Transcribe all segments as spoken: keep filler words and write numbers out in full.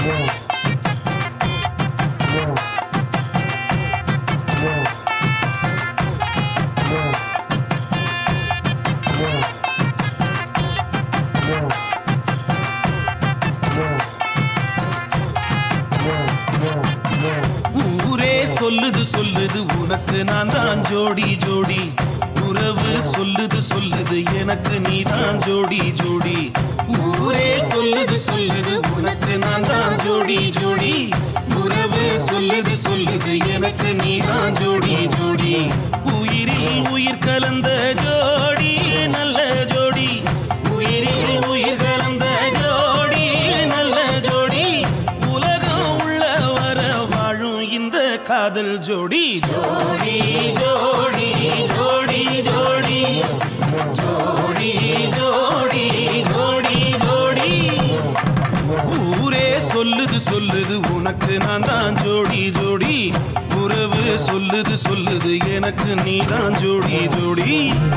சொல்லுது சொல்லுது உனக்கு நான் தான் ஜோடி ஜோடி உறவு சொல்லுது சொல்லுது எனக்கு நீ தான் ஜோடி ஜோடி ஊரே சொல்லுது சொல்லுது உனக்கு நான் தான் ஜோடி ஜோடி உறவு சொல்லுது சொல்லுது எனக்கு நீ தான் ஜோடி ஜோடி உயிரில் உயிர் கலந்த ஜோடி நல்ல ஜோடி உயிரில் உயிர் கலந்த ஜோடி நல்ல ஜோடி உலகம் உள்ள வர வாழும் இந்த காதல் ஜோடி ஜோடி ஜோடி ஜோடி ஜோடி ஜோடி ஜோடி ஜோடி ஜோடி ஊரே சொல்லுது சொல்லுது உனக்கு நான் தான் ஜோடி ஜோடி உறவு சொல்லுது சொல்லுது எனக்கு நீ தான் ஜோடி ஜோடி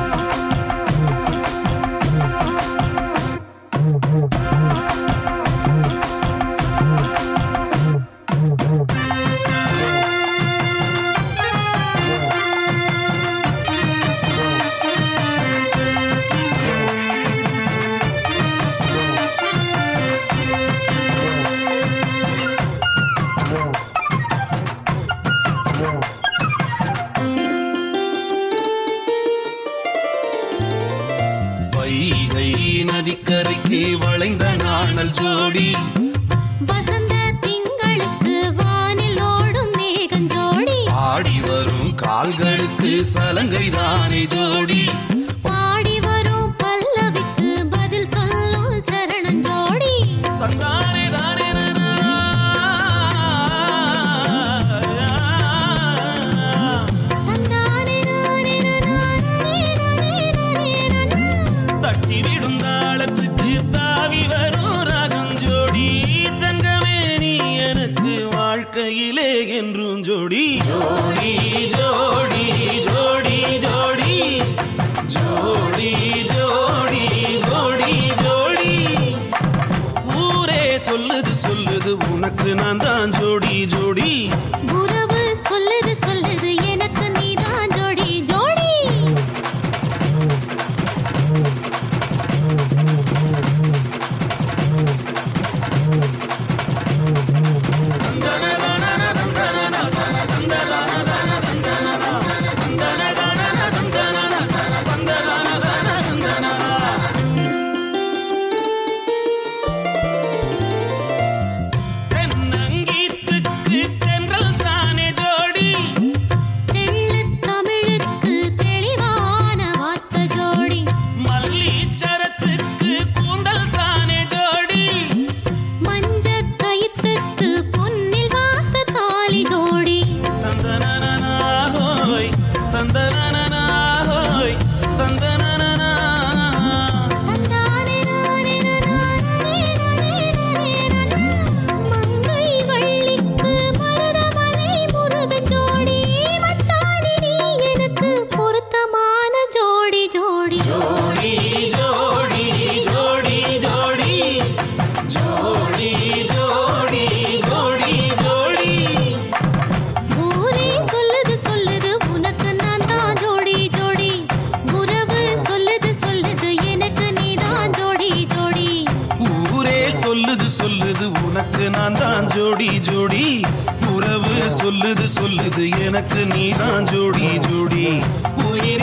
நதிக்கரைக்கு வளைந்த நாணல் ஜோடி வசந்த திங்களுக்கு வானில் ஓடும் மேகம் ஜோடி ஆடி வரும் கால்களுக்கு சலங்கை தானே ஜோடி பாடி வரும் பல்லவிக்கு பதில் சொல்லும் சரணம் ஜோடி தந்தானே தானே தட்டி விடும் தாளத்துக்கு தாவி வரும் ராகம் ஜோடி தங்கமே நீ எனக்கு வாழ்க்கையிலே என்றும் ஜோடி ஜோடி ஜோடி ஜோடி ஜோடி ஜோடி ஜோடி ஜோடி ஜோடி ஊரே சொல்லுது சொல்லுது உனக்கு நான் தான் ஜோடி ஜோடி உறவு சொல்லுது சொல்லுது எனக்கு நீ தான் ஜோடி ஜோடி உனக்கு நான் தான் ஜோடி ஜோடி உறவு சொல்லுது சொல்லுது எனக்கு நீ தான் ஜோடி ஜோடி உயிர்